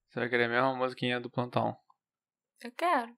Você vai querer mesmo a musiquinha do plantão? Eu quero.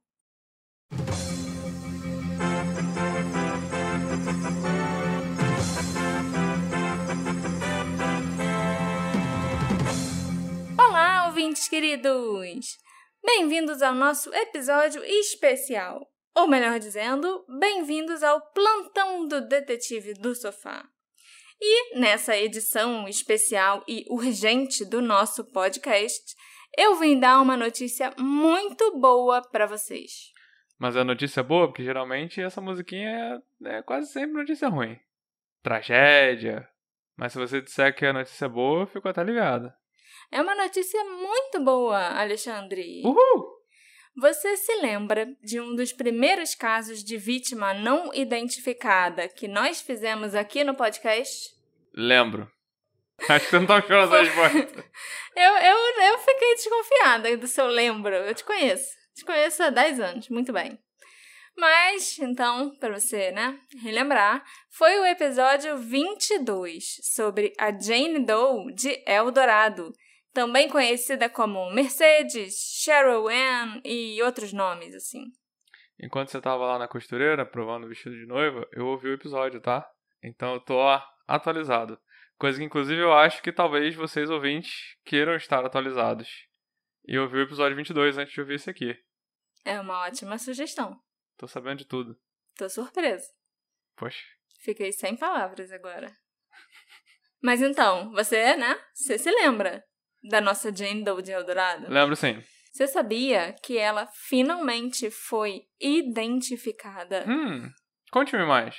Olá, ouvintes queridos! Bem-vindos ao nosso episódio especial. Ou melhor dizendo, bem-vindos ao Plantão do Detetive do Sofá. E nessa edição especial e urgente do nosso podcast, eu vim dar uma notícia muito boa para vocês. Mas é notícia boa, porque geralmente essa musiquinha é quase sempre notícia ruim. Tragédia. Mas se você disser que é notícia boa, eu fico até ligado. É uma notícia muito boa, Alexandre. Uhul! Você se lembra de um dos primeiros casos de vítima não identificada que nós fizemos aqui no podcast? Lembro. Acho que você não tá chorando essa resposta. Eu fiquei desconfiada do seu lembro. Eu te conheço. Te conheço há 10 anos. Muito bem. Mas, então, para você, relembrar, foi o episódio 22 sobre a Jane Doe de Eldorado, também conhecida como Mercedes, Cheryl Ann e outros nomes, assim. Enquanto você tava lá na costureira, provando o vestido de noiva, eu ouvi o episódio, tá? Então eu tô atualizado. Coisa que, inclusive, eu acho que talvez vocês, ouvintes, queiram estar atualizados. E eu ouvi o episódio 22 antes de ouvir esse aqui. É uma ótima sugestão. Tô sabendo de tudo. Tô surpresa. Poxa. Fiquei sem palavras agora. Mas então, você se lembra da nossa Jane Doe de Eldorado? Lembro sim. Você sabia que ela finalmente foi identificada? Conte-me mais.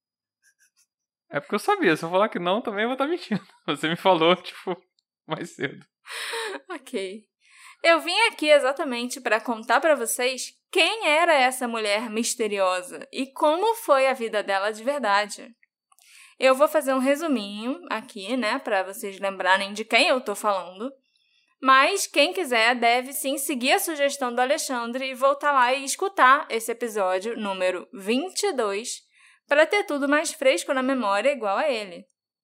É porque eu sabia. Se eu falar que não, também eu vou estar mentindo. Você me falou, mais cedo. Ok. Eu vim aqui exatamente para contar para vocês quem era essa mulher misteriosa e como foi a vida dela de verdade. Eu vou fazer um resuminho aqui, para vocês lembrarem de quem eu tô falando. Mas quem quiser deve sim seguir a sugestão do Alexandre e voltar lá e escutar esse episódio número 22 para ter tudo mais fresco na memória igual a ele.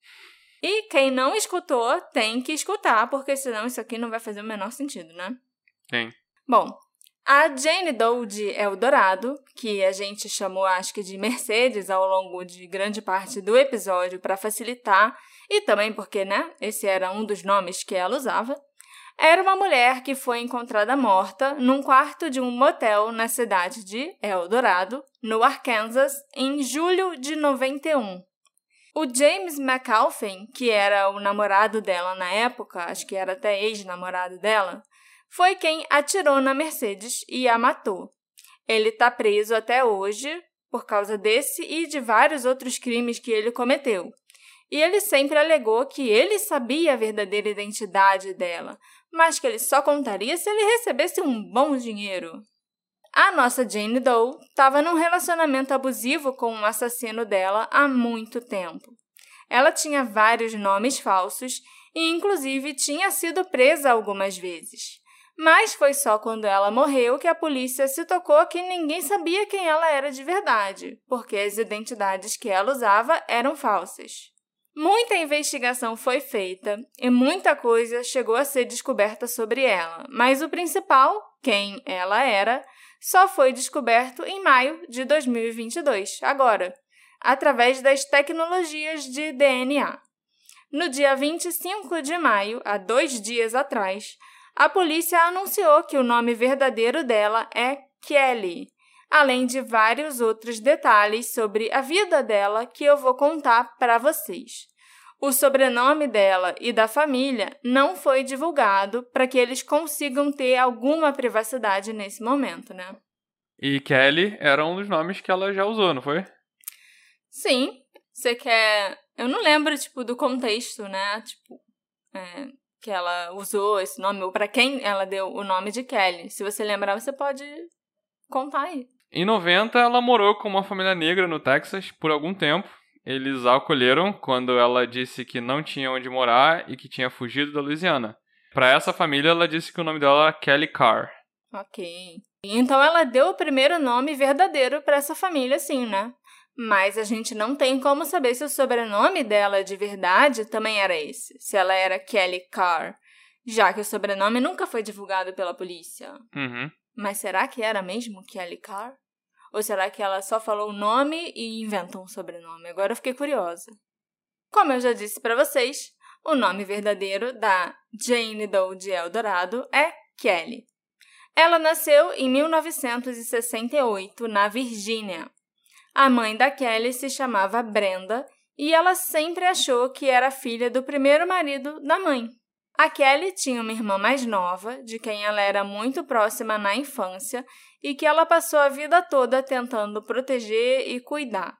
E quem não escutou tem que escutar, porque senão isso aqui não vai fazer o menor sentido, né? Sim. Bom, a Jane Doe de Eldorado, que a gente chamou acho que de Mercedes ao longo de grande parte do episódio para facilitar, e também porque, esse era um dos nomes que ela usava, era uma mulher que foi encontrada morta num quarto de um motel na cidade de Eldorado, no Arkansas, em julho de 91. O James McAlphin, que era o namorado dela na época, acho que era até ex-namorado dela, foi quem atirou na Mercedes e a matou. Ele está preso até hoje por causa desse e de vários outros crimes que ele cometeu. E ele sempre alegou que ele sabia a verdadeira identidade dela, mas que ele só contaria se ele recebesse um bom dinheiro. A nossa Jane Doe estava num relacionamento abusivo com o assassino dela há muito tempo. Ela tinha vários nomes falsos e, inclusive, tinha sido presa algumas vezes. Mas foi só quando ela morreu que a polícia se tocou que ninguém sabia quem ela era de verdade, porque as identidades que ela usava eram falsas. Muita investigação foi feita e muita coisa chegou a ser descoberta sobre ela, mas o principal, quem ela era, só foi descoberto em maio de 2022, agora, através das tecnologias de DNA. No dia 25 de maio, há 2 dias atrás, a polícia anunciou que o nome verdadeiro dela é Kelly, além de vários outros detalhes sobre a vida dela que eu vou contar para vocês. O sobrenome dela e da família não foi divulgado para que eles consigam ter alguma privacidade nesse momento, E Kelly era um dos nomes que ela já usou, não foi? Sim. Você quer... Eu não lembro, do contexto, que ela usou esse nome, ou para quem ela deu o nome de Kelly. Se você lembrar, você pode contar aí. Em 90, ela morou com uma família negra no Texas por algum tempo. Eles a acolheram quando ela disse que não tinha onde morar e que tinha fugido da Louisiana. Para essa família, ela disse que o nome dela era Kelly Carr. Ok. Então, ela deu o primeiro nome verdadeiro para essa família, sim, Mas a gente não tem como saber se o sobrenome dela de verdade também era esse, se ela era Kelly Carr. já que o sobrenome nunca foi divulgado pela polícia. Uhum. Mas será que era mesmo Kelly Carr? Ou será que ela só falou o nome e inventou um sobrenome? Agora eu fiquei curiosa. Como eu já disse para vocês, o nome verdadeiro da Jane Doe de Eldorado é Kelly. Ela nasceu em 1968, na Virgínia. A mãe da Kelly se chamava Brenda e ela sempre achou que era filha do primeiro marido da mãe. A Kelly tinha uma irmã mais nova, de quem ela era muito próxima na infância e que ela passou a vida toda tentando proteger e cuidar.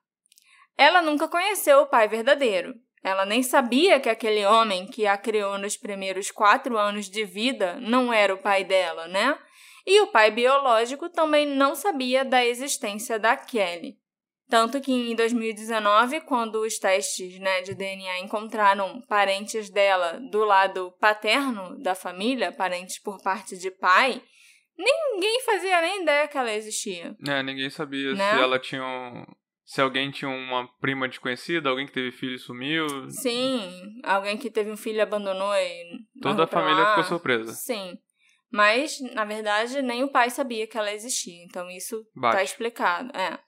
Ela nunca conheceu o pai verdadeiro. Ela nem sabia que aquele homem que a criou nos primeiros 4 anos de vida não era o pai dela, né? E o pai biológico também não sabia da existência da Kelly. Tanto que em 2019, quando os testes, de DNA encontraram parentes dela do lado paterno da família, parentes por parte de pai, ninguém fazia nem ideia que ela existia. Ninguém sabia se ela tinha se alguém tinha uma prima desconhecida, alguém que teve filho e sumiu. Sim, alguém que teve um filho e abandonou e toda a família ficou surpresa. Sim, mas, na verdade, nem o pai sabia que ela existia, então isso tá explicado.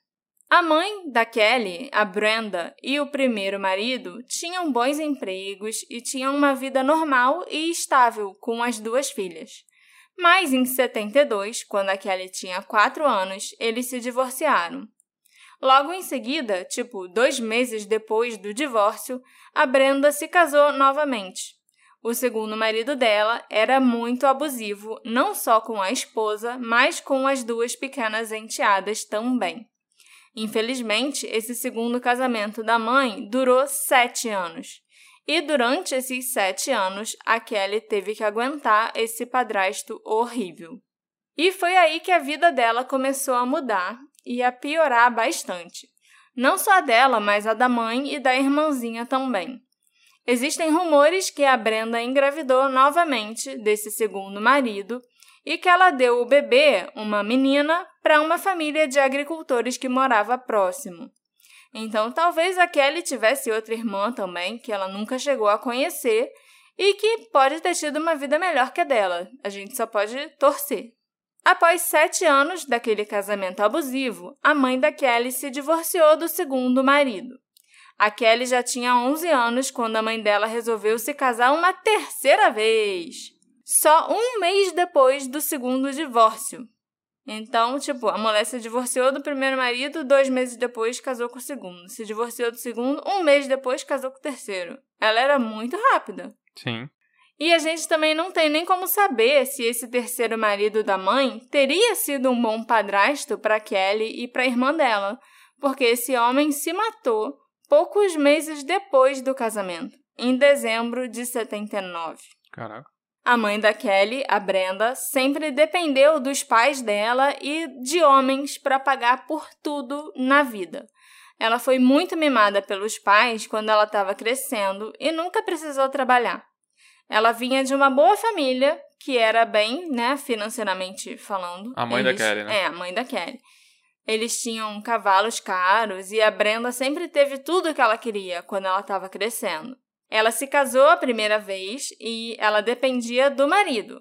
A mãe da Kelly, a Brenda, e o primeiro marido tinham bons empregos e tinham uma vida normal e estável com as 2 filhas. Mas em 72, quando a Kelly tinha 4 anos, eles se divorciaram. Logo em seguida, 2 meses depois do divórcio, a Brenda se casou novamente. O segundo marido dela era muito abusivo, não só com a esposa, mas com as 2 pequenas enteadas também. Infelizmente, esse segundo casamento da mãe durou 7 anos. E durante esses 7 anos, a Kelly teve que aguentar esse padrasto horrível. E foi aí que a vida dela começou a mudar e a piorar bastante. Não só a dela, mas a da mãe e da irmãzinha também. Existem rumores que a Brenda engravidou novamente desse segundo marido e que ela deu o bebê, uma menina, para uma família de agricultores que morava próximo. Então, talvez a Kelly tivesse outra irmã também, que ela nunca chegou a conhecer e que pode ter tido uma vida melhor que a dela. A gente só pode torcer. Após 7 anos daquele casamento abusivo, a mãe da Kelly se divorciou do segundo marido. A Kelly já tinha 11 anos quando a mãe dela resolveu se casar uma terceira vez. Só 1 mês depois do segundo divórcio. Então, a mulher se divorciou do primeiro marido, 2 meses depois casou com o segundo. Se divorciou do segundo, 1 mês depois casou com o terceiro. Ela era muito rápida. Sim. E a gente também não tem nem como saber se esse terceiro marido da mãe teria sido um bom padrasto para Kelly e para a irmã dela, porque esse homem se matou poucos meses depois do casamento, em dezembro de 79. Caraca. A mãe da Kelly, a Brenda, sempre dependeu dos pais dela e de homens para pagar por tudo na vida. Ela foi muito mimada pelos pais quando ela estava crescendo e nunca precisou trabalhar. Ela vinha de uma boa família, que era bem, financeiramente falando. A mãe da Kelly, né? A mãe da Kelly. Eles tinham cavalos caros e a Brenda sempre teve tudo o que ela queria quando ela estava crescendo. Ela se casou a primeira vez e ela dependia do marido,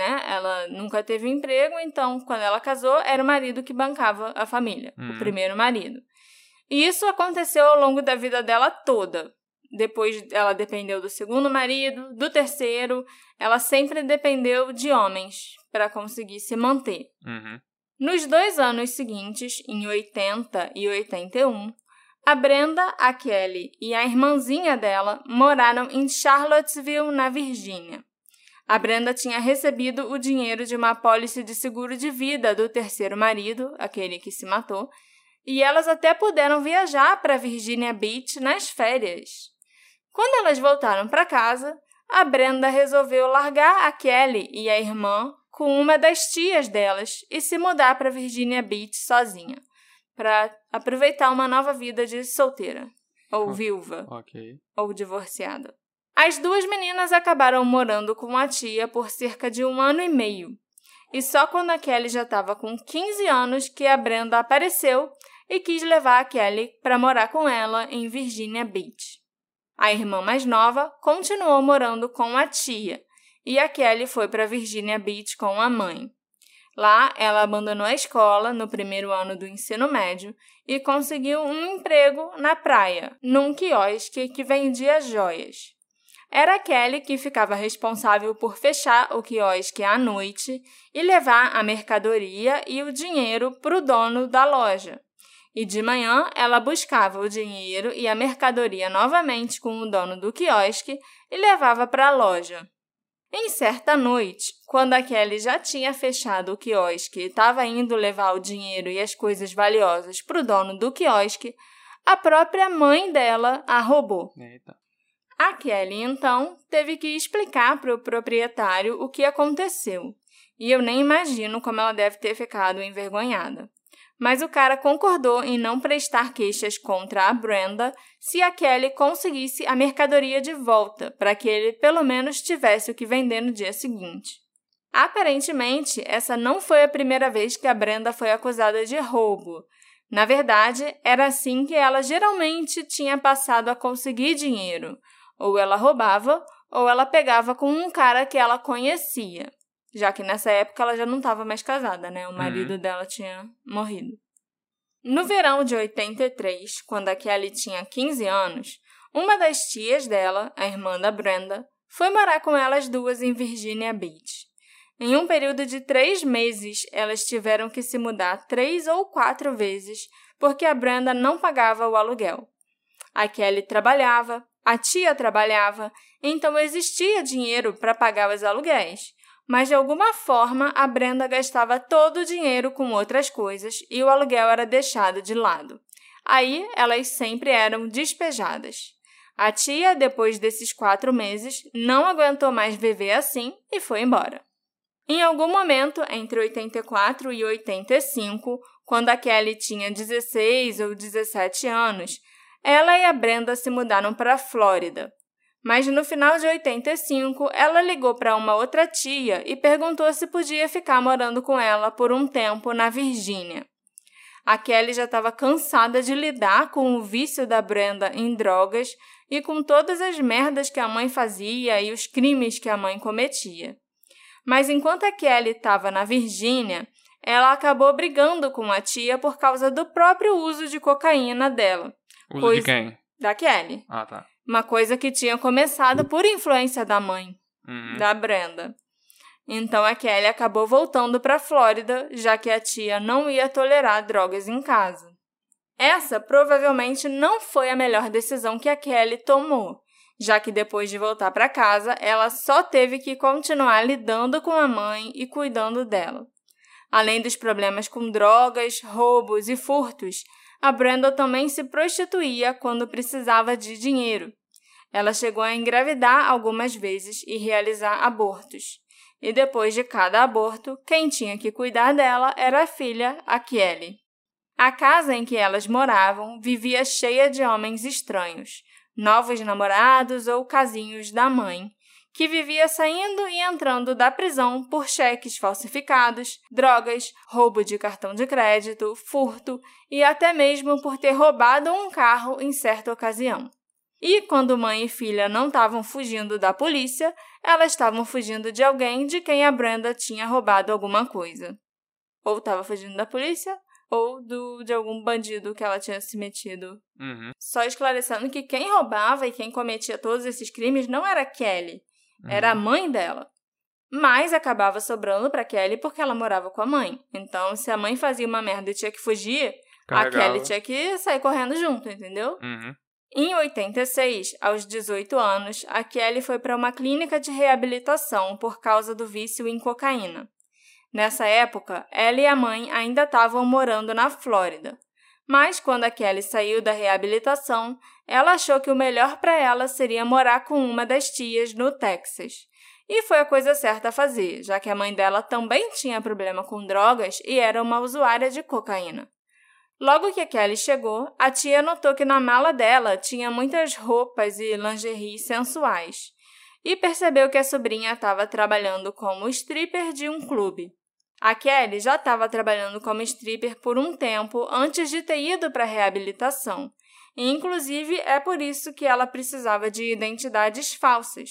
Ela nunca teve emprego, então, quando ela casou, era o marido que bancava a família, o primeiro marido. E isso aconteceu ao longo da vida dela toda. Depois, ela dependeu do segundo marido, do terceiro. Ela sempre dependeu de homens para conseguir se manter. Uhum. Nos 2 anos seguintes, em 80 e 81, a Brenda, a Kelly e a irmãzinha dela moraram em Charlottesville, na Virgínia. A Brenda tinha recebido o dinheiro de uma apólice de seguro de vida do terceiro marido, aquele que se matou, e elas até puderam viajar para Virginia Beach nas férias. Quando elas voltaram para casa, a Brenda resolveu largar a Kelly e a irmã com uma das tias delas e se mudar para Virginia Beach sozinha, para aproveitar uma nova vida de solteira, ou viúva, ou divorciada. As 2 meninas acabaram morando com a tia por cerca de 1 ano e meio, e só quando a Kelly já estava com 15 anos que a Brenda apareceu e quis levar a Kelly para morar com ela em Virginia Beach. A irmã mais nova continuou morando com a tia, e a Kelly foi para Virginia Beach com a mãe. Lá, ela abandonou a escola no primeiro ano do ensino médio e conseguiu um emprego na praia, num quiosque que vendia joias. Era a Kelly que ficava responsável por fechar o quiosque à noite e levar a mercadoria e o dinheiro para o dono da loja. E de manhã, ela buscava o dinheiro e a mercadoria novamente com o dono do quiosque e levava para a loja. Em certa noite, quando a Kelly já tinha fechado o quiosque e estava indo levar o dinheiro e as coisas valiosas para o dono do quiosque, a própria mãe dela a roubou. Eita. A Kelly, então, teve que explicar para o proprietário o que aconteceu. E eu nem imagino como ela deve ter ficado envergonhada. Mas o cara concordou em não prestar queixas contra a Brenda se a Kelly conseguisse a mercadoria de volta, para que ele pelo menos tivesse o que vender no dia seguinte. Aparentemente, essa não foi a primeira vez que a Brenda foi acusada de roubo. Na verdade, era assim que ela geralmente tinha passado a conseguir dinheiro. Ou ela roubava, ou ela pegava com um cara que ela conhecia. Já que nessa época ela já não estava mais casada, né? O marido dela tinha morrido. No verão de 83, quando a Kelly tinha 15 anos, uma das tias dela, a irmã da Brenda, foi morar com elas duas em Virginia Beach. Em um período de 3 meses, elas tiveram que se mudar 3 ou 4 vezes, porque a Brenda não pagava o aluguel. A Kelly trabalhava, a tia trabalhava, então existia dinheiro para pagar os aluguéis. Mas, de alguma forma, a Brenda gastava todo o dinheiro com outras coisas e o aluguel era deixado de lado. Aí, elas sempre eram despejadas. A tia, depois desses 4 meses, não aguentou mais viver assim e foi embora. Em algum momento, entre 84 e 85, quando a Kelly tinha 16 ou 17 anos, ela e a Brenda se mudaram para a Flórida. Mas no final de 85, ela ligou para uma outra tia e perguntou se podia ficar morando com ela por um tempo na Virgínia. A Kelly já estava cansada de lidar com o vício da Brenda em drogas e com todas as merdas que a mãe fazia e os crimes que a mãe cometia. Mas enquanto a Kelly estava na Virgínia, ela acabou brigando com a tia por causa do próprio uso de cocaína dela. Uso de quem? Da Kelly. Ah, tá. Uma coisa que tinha começado por influência da mãe, da Brenda. Então, a Kelly acabou voltando para a Flórida, já que a tia não ia tolerar drogas em casa. Essa provavelmente não foi a melhor decisão que a Kelly tomou, já que depois de voltar para casa, ela só teve que continuar lidando com a mãe e cuidando dela. Além dos problemas com drogas, roubos e furtos, a Brenda também se prostituía quando precisava de dinheiro. Ela chegou a engravidar algumas vezes e realizar abortos. E depois de cada aborto, quem tinha que cuidar dela era a filha, a Kelly. A casa em que elas moravam vivia cheia de homens estranhos, novos namorados ou casinhos da mãe, que vivia saindo e entrando da prisão por cheques falsificados, drogas, roubo de cartão de crédito, furto e até mesmo por ter roubado um carro em certa ocasião. E quando mãe e filha não estavam fugindo da polícia, elas estavam fugindo de alguém de quem a Brenda tinha roubado alguma coisa. Ou estava fugindo da polícia, ou de algum bandido que ela tinha se metido. Só esclarecendo que quem roubava e quem cometia todos esses crimes não era Kelly, era a mãe dela. Mas acabava sobrando para Kelly porque ela morava com a mãe. Então, se a mãe fazia uma merda e tinha que fugir, Carregava. a Kelly tinha que sair correndo junto, entendeu? Em 86, aos 18 anos, a Kelly foi para uma clínica de reabilitação por causa do vício em cocaína. Nessa época, ela e a mãe ainda estavam morando na Flórida. Mas, quando a Kelly saiu da reabilitação, ela achou que o melhor para ela seria morar com uma das tias no Texas. E foi a coisa certa a fazer, já que a mãe dela também tinha problema com drogas e era uma usuária de cocaína. Logo que a Kelly chegou, a tia notou que na mala dela tinha muitas roupas e lingerie sensuais. E percebeu que a sobrinha estava trabalhando como stripper de um clube. A Kelly já estava trabalhando como stripper por um tempo antes de ter ido para a reabilitação. E, inclusive, é por isso que ela precisava de identidades falsas,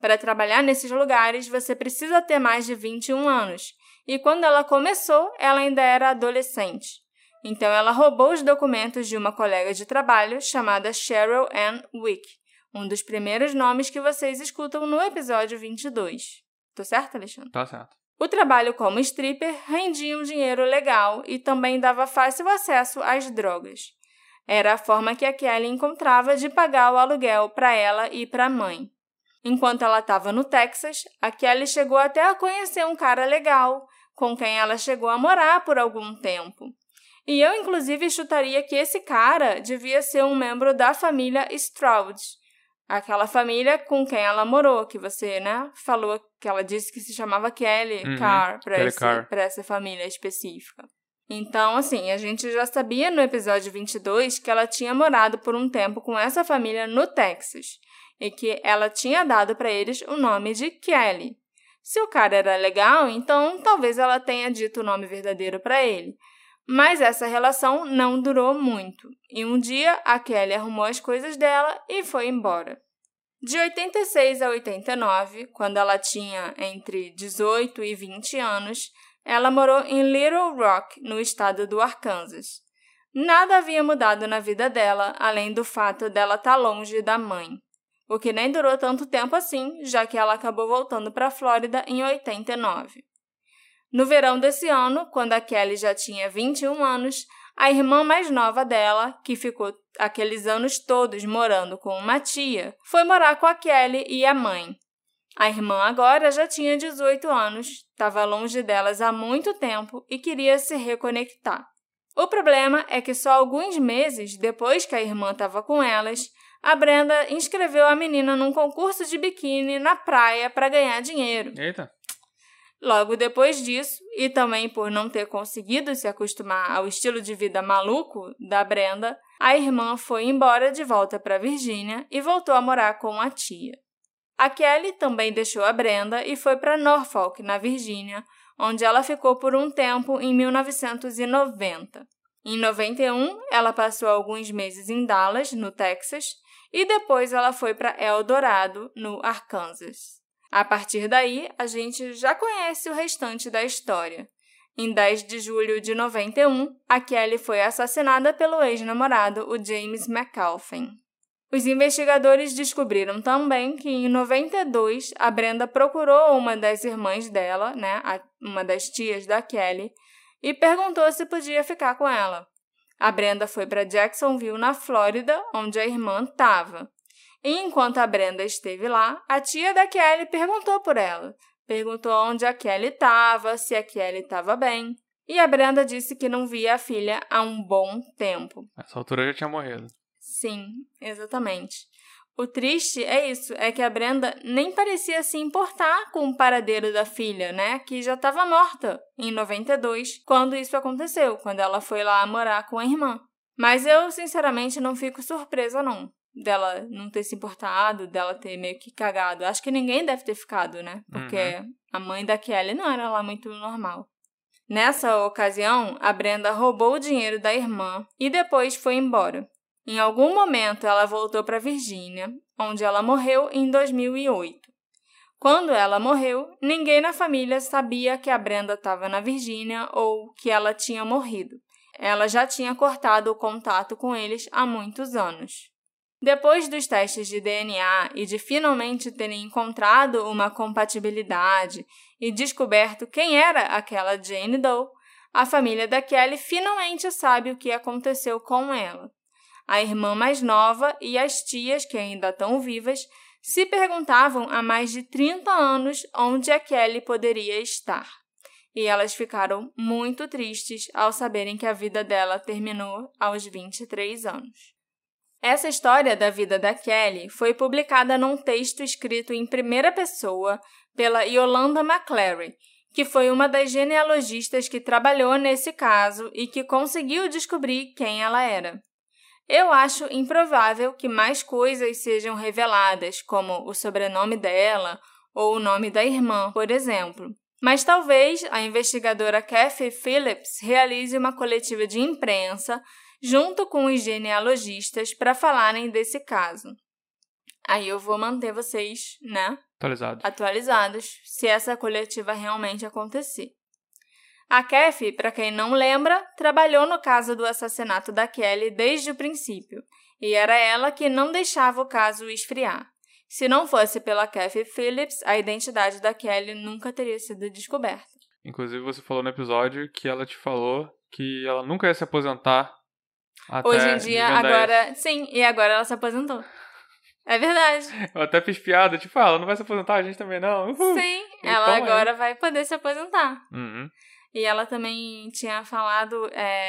Para trabalhar nesses lugares, você precisa ter mais de 21 anos. E quando ela começou, ela ainda era adolescente. Então, ela roubou os documentos de uma colega de trabalho chamada Cheryl Ann Wick, um dos primeiros nomes que vocês escutam no episódio 22. Tô certo, Alexandre? Tá certo. O trabalho como stripper rendia um dinheiro legal e também dava fácil acesso às drogas. Era a forma que a Kelly encontrava de pagar o aluguel para ela e para a mãe. Enquanto ela estava no Texas, a Kelly chegou até a conhecer um cara legal, com quem ela chegou a morar por algum tempo. E eu, inclusive, chutaria que esse cara devia ser um membro da família Stroud, aquela família com quem ela morou, que você, falou que ela disse que se chamava Kelly Carr para essa família específica. Então, assim, a gente já sabia no episódio 22 que ela tinha morado por um tempo com essa família no Texas e que ela tinha dado para eles o nome de Kelly. Se o cara era legal, então talvez ela tenha dito o nome verdadeiro para ele. Mas essa relação não durou muito, e um dia a Kelly arrumou as coisas dela e foi embora. De 86 a 89, quando ela tinha entre 18 e 20 anos, ela morou em Little Rock, no estado do Arkansas. Nada havia mudado na vida dela, além do fato dela estar longe da mãe, o que nem durou tanto tempo assim, já que ela acabou voltando para a Flórida em 89. No verão desse ano, quando a Kelly já tinha 21 anos, a irmã mais nova dela, que ficou aqueles anos todos morando com uma tia, foi morar com a Kelly e a mãe. A irmã agora já tinha 18 anos, estava longe delas há muito tempo e queria se reconectar. O problema é que só alguns meses depois que a irmã estava com elas, a Brenda inscreveu a menina num concurso de biquíni na praia para ganhar dinheiro. Eita! Logo depois disso, e também por não ter conseguido se acostumar ao estilo de vida maluco da Brenda, a irmã foi embora de volta para Virgínia e voltou a morar com a tia. A Kelly também deixou a Brenda e foi para Norfolk, na Virgínia, onde ela ficou por um tempo em 1990. Em 91, ela passou alguns meses em Dallas, no Texas, e depois ela foi para El Dorado, no Arkansas. A partir daí, a gente já conhece o restante da história. Em 10 de julho de 91, a Kelly foi assassinada pelo ex-namorado, o James McAlphin. Os investigadores descobriram também que, em 92, a Brenda procurou uma das irmãs dela, uma das tias da Kelly, e perguntou se podia ficar com ela. A Brenda foi para Jacksonville, na Flórida, onde a irmã estava. E enquanto a Brenda esteve lá, a tia da Kelly perguntou por ela. Perguntou onde a Kelly estava, se a Kelly estava bem. E a Brenda disse que não via a filha há um bom tempo. Nessa altura já tinha morrido. Sim, exatamente. O triste é isso, é que a Brenda nem parecia se importar com o paradeiro da filha, que já estava morta em 92, quando isso aconteceu, quando ela foi lá morar com a irmã. Mas eu, sinceramente, não fico surpresa, não. Dela não ter se importado, dela ter meio que cagado. Acho que ninguém deve ter ficado, Porque a mãe da Kelly não era lá muito normal. Nessa ocasião, a Brenda roubou o dinheiro da irmã e depois foi embora. Em algum momento, ela voltou para Virgínia, onde ela morreu em 2008. Quando ela morreu, ninguém na família sabia que a Brenda estava na Virgínia ou que ela tinha morrido. Ela já tinha cortado o contato com eles há muitos anos. Depois dos testes de DNA e de finalmente terem encontrado uma compatibilidade e descoberto quem era aquela Jane Doe, a família da Kelly finalmente sabe o que aconteceu com ela. A irmã mais nova e as tias, que ainda estão vivas, se perguntavam há mais de 30 anos onde a Kelly poderia estar. E elas ficaram muito tristes ao saberem que a vida dela terminou aos 23 anos. Essa história da vida da Kelly foi publicada num texto escrito em primeira pessoa pela Yolanda McClary, que foi uma das genealogistas que trabalhou nesse caso e que conseguiu descobrir quem ela era. Eu acho improvável que mais coisas sejam reveladas, como o sobrenome dela ou o nome da irmã, por exemplo. Mas talvez a investigadora Kathy Phillips realize uma coletiva de imprensa junto com os genealogistas para falarem desse caso. Aí eu vou manter vocês, atualizados, se essa coletiva realmente acontecer. A Kathy, para quem não lembra, trabalhou no caso do assassinato da Kelly desde o princípio, e era ela que não deixava o caso esfriar. Se não fosse pela Kathy Phillips, a identidade da Kelly nunca teria sido descoberta. Inclusive, você falou no episódio que ela te falou que ela nunca ia se aposentar até Hoje em dia, agora... Sim, e agora ela se aposentou. É verdade. Eu até fiz piada, tipo, ela não vai se aposentar, a gente também não. Uhul. Sim, ela agora vai poder se aposentar. Uhum. E ela também tinha falado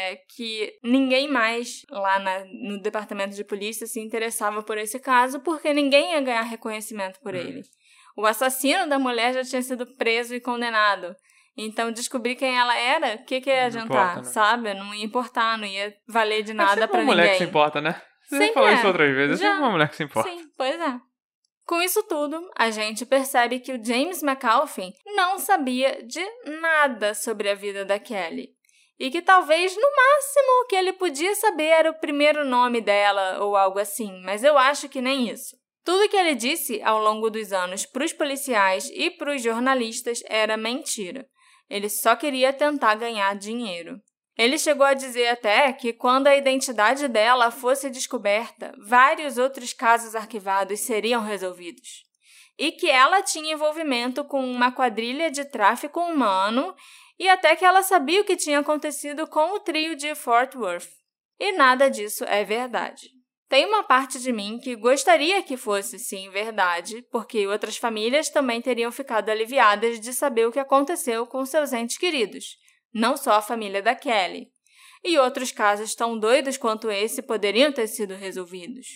que ninguém mais lá no departamento de polícia se interessava por esse caso porque ninguém ia ganhar reconhecimento por ele. O assassino da mulher já tinha sido preso e condenado. Então, descobrir quem ela era, o que ia adiantar, importa, né? sabe? Não ia importar, não ia valer de nada pra ninguém. É uma mulher que se importa, né? Você falou isso outras vezes, é uma mulher que se importa. Sim, pois é. Com isso tudo, a gente percebe que o James McAuliffe não sabia de nada sobre a vida da Kelly. E que talvez, no máximo, o que ele podia saber era o primeiro nome dela ou algo assim, mas eu acho que nem isso. Tudo que ele disse ao longo dos anos para os policiais e para os jornalistas era mentira. Ele só queria tentar ganhar dinheiro. Ele chegou a dizer até que quando a identidade dela fosse descoberta, vários outros casos arquivados seriam resolvidos. E que ela tinha envolvimento com uma quadrilha de tráfico humano e até que ela sabia o que tinha acontecido com o trio de Fort Worth. E nada disso é verdade. Tem uma parte de mim que gostaria que fosse, sim, verdade, porque outras famílias também teriam ficado aliviadas de saber o que aconteceu com seus entes queridos. Não só a família da Kelly. E outros casos tão doidos quanto esse poderiam ter sido resolvidos.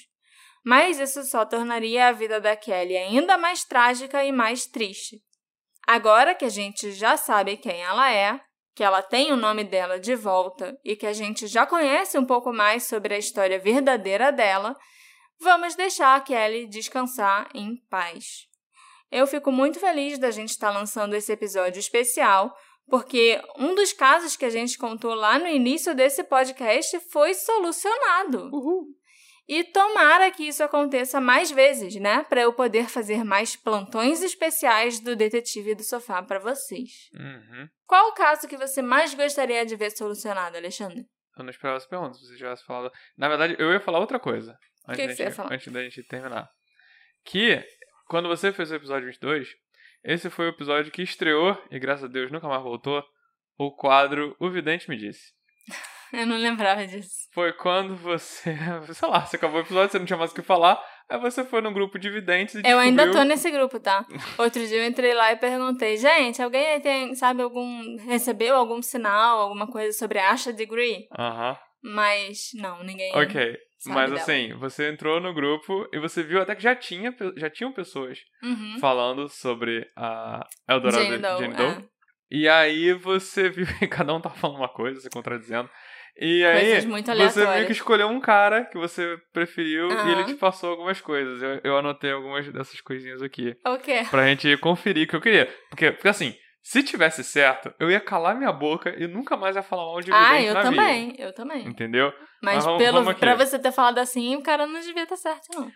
Mas isso só tornaria a vida da Kelly ainda mais trágica e mais triste. Agora que a gente já sabe quem ela é, que ela tem o nome dela de volta e que a gente já conhece um pouco mais sobre a história verdadeira dela, vamos deixar a Kelly descansar em paz. Eu fico muito feliz da gente estar lançando esse episódio especial, porque um dos casos que a gente contou lá no início desse podcast foi solucionado. Uhul. E tomara que isso aconteça mais vezes, né? Para eu poder fazer mais plantões especiais do Detetive do Sofá para vocês. Uhum. Qual o caso que você mais gostaria de ver solucionado, Alexandre? Eu não esperava essa pergunta, se você tivesse falado... Na verdade, eu ia falar outra coisa. O que você ia falar? Antes da gente terminar. Que, quando você fez o episódio 22... Esse foi o episódio que estreou, e graças a Deus nunca mais voltou, o quadro O Vidente Me Disse. Eu não lembrava disso. Foi quando você, sei lá, você acabou o episódio, você não tinha mais o que falar, aí você foi num grupo de videntes e Eu descobriu... ainda tô nesse grupo, tá? Outro dia eu entrei lá e perguntei, gente, alguém aí tem, sabe, recebeu algum sinal, alguma coisa sobre a Asha Degree? Aham. Mas, não, ninguém... Ok, mas dela. assim, você entrou no grupo e você viu até que já tinham pessoas falando sobre a Eldorado Jane Doe. E aí você viu que cada um tava falando uma coisa, se contradizendo. E aí você viu que escolheu um cara que você preferiu e ele te passou algumas coisas. Eu anotei algumas dessas coisinhas aqui. O quê? Pra gente conferir o que eu queria. Porque assim... Se tivesse certo, eu ia calar minha boca e nunca mais ia falar mal de vidente na vida. Eu também. Entendeu? Mas pra você ter falado assim, o cara não devia estar certo, não.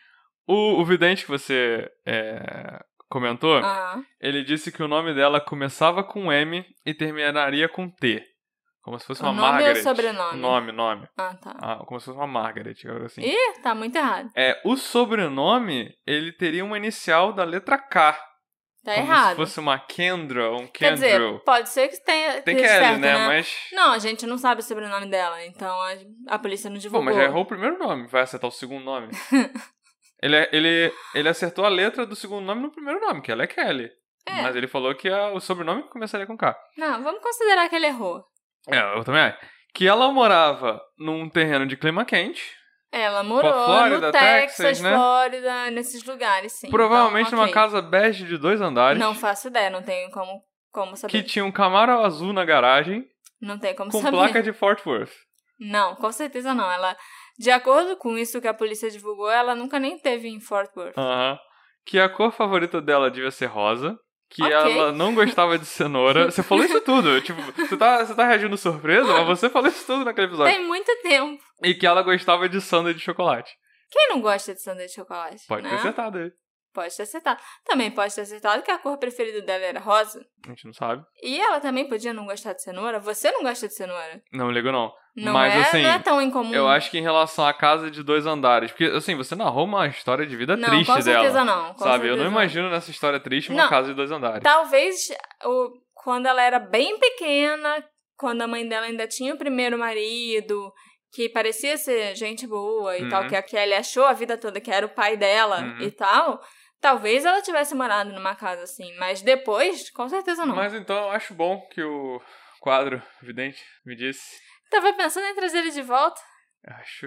O vidente que você comentou, ele disse que o nome dela começava com M e terminaria com T. Como se fosse uma Margaret. Nome ou sobrenome? Nome. Ah, tá. Como se fosse uma Margaret, assim. Ih, tá muito errado. O sobrenome, ele teria uma inicial da letra K. Tá como errado. Se fosse uma Kendra, um Kendrew. Quer dizer, pode ser que tenha Tem Kelly, certo, né? Mas... Não, a gente não sabe o sobrenome dela, então a polícia não divulgou. Pô, mas já errou o primeiro nome, vai acertar o segundo nome. ele acertou a letra do segundo nome no primeiro nome, que ela é Kelly. Mas ele falou que o sobrenome começaria com K. Não, vamos considerar que ele errou. Eu também acho. Que ela morava num terreno de clima quente. Ela morou Flórida, no Texas, né? Flórida, nesses lugares, sim. Provavelmente então, numa casa bege de 2 andares. Não faço ideia, não tenho como saber. Que tinha um Camaro azul na garagem. Não tem como com saber. Com placa de Fort Worth. Não, com certeza não. Ela, de acordo com isso que a polícia divulgou, ela nunca nem teve em Fort Worth. Que a cor favorita dela devia ser rosa. Que ela não gostava de cenoura. Você falou isso tudo. Tipo, você tá reagindo surpresa, mas você falou isso tudo naquele episódio. Tem muito tempo. E que ela gostava de sundae de chocolate. Quem não gosta de sundae de chocolate? Pode ter acertado aí. Pode ter acertado. Também pode ter acertado que a cor preferida dela era rosa. A gente não sabe. E ela também podia não gostar de cenoura. Você não gosta de cenoura? Não ligo, não. Não, Mas, assim, não é tão incomum. Eu acho que em relação à casa de 2 andares... Porque, assim, você narrou uma história de vida triste com certeza dela. não. Sabe? Eu não imagino nessa história triste uma casa de 2 andares. Talvez quando ela era bem pequena, quando a mãe dela ainda tinha o primeiro marido, que parecia ser gente boa e tal, que ele achou a vida toda que era o pai dela e tal... Talvez ela tivesse morado numa casa assim, mas depois, com certeza não. Mas então eu acho bom que o quadro vidente me disse. Tava pensando em trazer ele de volta? Acho...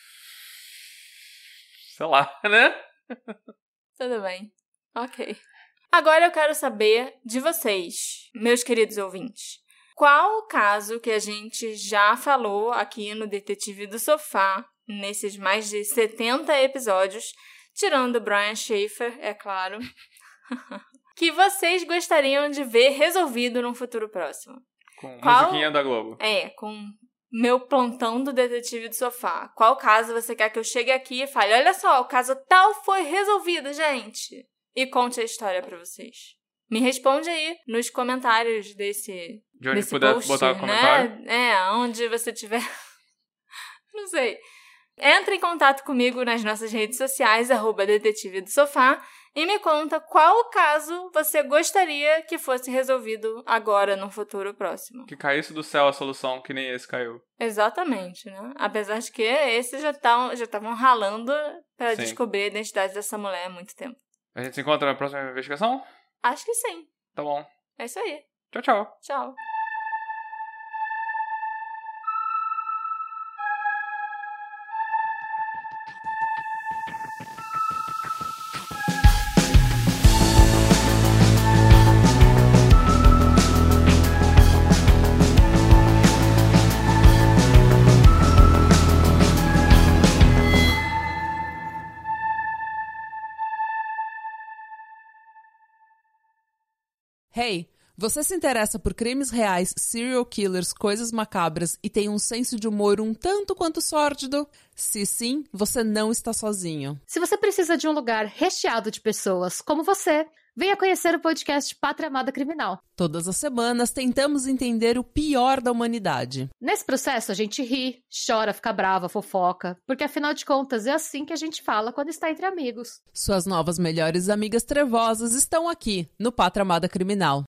sei lá, né? Tudo bem. Ok. Agora eu quero saber de vocês, meus queridos ouvintes. Qual o caso que a gente já falou aqui no Detetive do Sofá, nesses mais de 70 episódios, tirando o Brian Schaefer, é claro, que vocês gostariam de ver resolvido num futuro próximo? Com musiquinha da Globo. Com meu plantão do Detetive do Sofá. Qual caso você quer que eu chegue aqui e fale, olha só, o caso tal foi resolvido, gente. E conte a história pra vocês. Me responde aí nos comentários desse de onde desse puder post, botar o comentário. Onde você tiver. Não sei. Entre em contato comigo nas nossas redes sociais, @Detetive do Sofá, e me conta qual caso você gostaria que fosse resolvido agora, no futuro próximo. Que caísse do céu a solução, que nem esse caiu. Exatamente, né? Apesar de que esses já estavam ralando pra descobrir a identidade dessa mulher há muito tempo. A gente se encontra na próxima investigação? Acho que sim. Tá bom. É isso aí. Tchau, tchau. Tchau. Hey, você se interessa por crimes reais, serial killers, coisas macabras e tem um senso de humor um tanto quanto sórdido? Se sim, você não está sozinho. Se você precisa de um lugar recheado de pessoas como você, venha conhecer o podcast Pátria Amada Criminal. Todas as semanas tentamos entender o pior da humanidade. Nesse processo a gente ri, chora, fica brava, fofoca, porque afinal de contas é assim que a gente fala quando está entre amigos. Suas novas melhores amigas trevosas estão aqui no Pátria Amada Criminal.